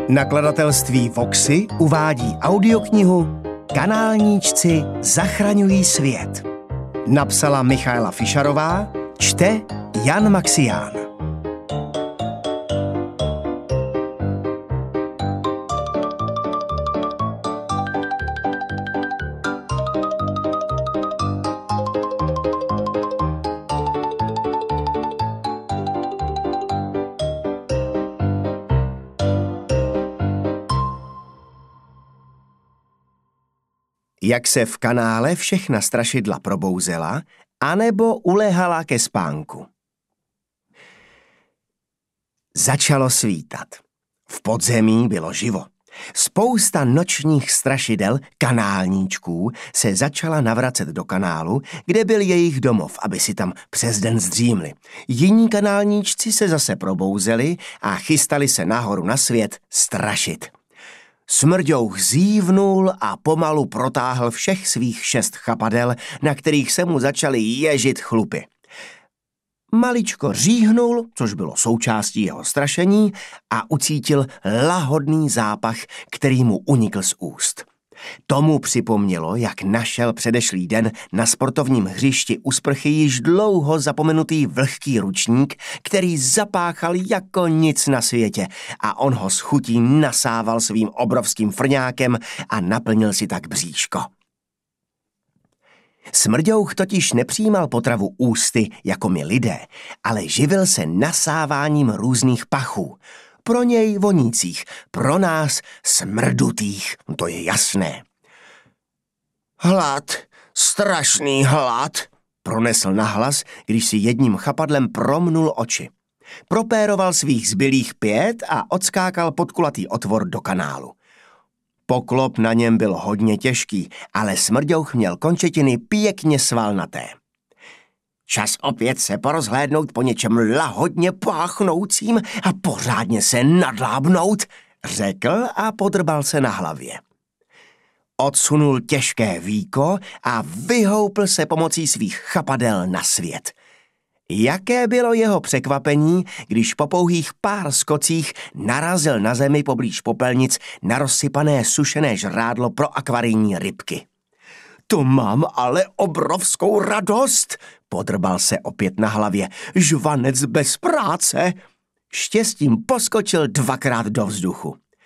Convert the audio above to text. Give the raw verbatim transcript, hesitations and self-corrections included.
Nakladatelství Voxy uvádí audioknihu Kanálníčci zachraňují svět. Napsala Michaela Fischerová, čte Jan Maxián. Jak se v kanále všechna strašidla probouzela, anebo ulehala ke spánku. Začalo svítat. V podzemí bylo živo. Spousta nočních strašidel, kanálníčků, se začala navracet do kanálu, kde byl jejich domov, aby si tam přes den zdřímli. Jiní kanálníčci se zase probouzeli a chystali se nahoru na svět strašit. Smrďouch zívnul a pomalu protáhl všech svých šest chapadel, na kterých se mu začaly ježit chlupy. Maličko říhnul, což bylo součástí jeho strašení, a ucítil lahodný zápach, který mu unikl z úst. Tomu připomnělo, jak našel předešlý den na sportovním hřišti u sprchy již dlouho zapomenutý vlhký ručník, který zapáchal jako nic na světě, a on ho s chutí nasával svým obrovským frňákem a naplnil si tak bříško. Smrďouch totiž nepřijímal potravu ústy jako my lidé, ale živil se nasáváním různých pachů. Pro něj vonících, pro nás smrdutých, to je jasné. Hlad, strašný hlad, pronesl nahlas, když si jedním chapadlem promnul oči. Propéroval svých zbylých pět a odskákal pod kulatý otvor do kanálu. Poklop na něm byl hodně těžký, ale smrďouch měl končetiny pěkně svalnaté. Čas opět se porozhlédnout po něčem lahodně páchnoucím a pořádně se nadlábnout, řekl a podrbal se na hlavě. Odsunul těžké víko a vyhoupl se pomocí svých chapadel na svět. Jaké bylo jeho překvapení, když po pouhých pár skocích narazil na zemi poblíž popelnic na rozsypané sušené žrádlo pro akvarijní rybky. To mám ale obrovskou radost, podrbal se opět na hlavě, žvanec bez práce. Štěstím poskočil dvakrát do vzduchu.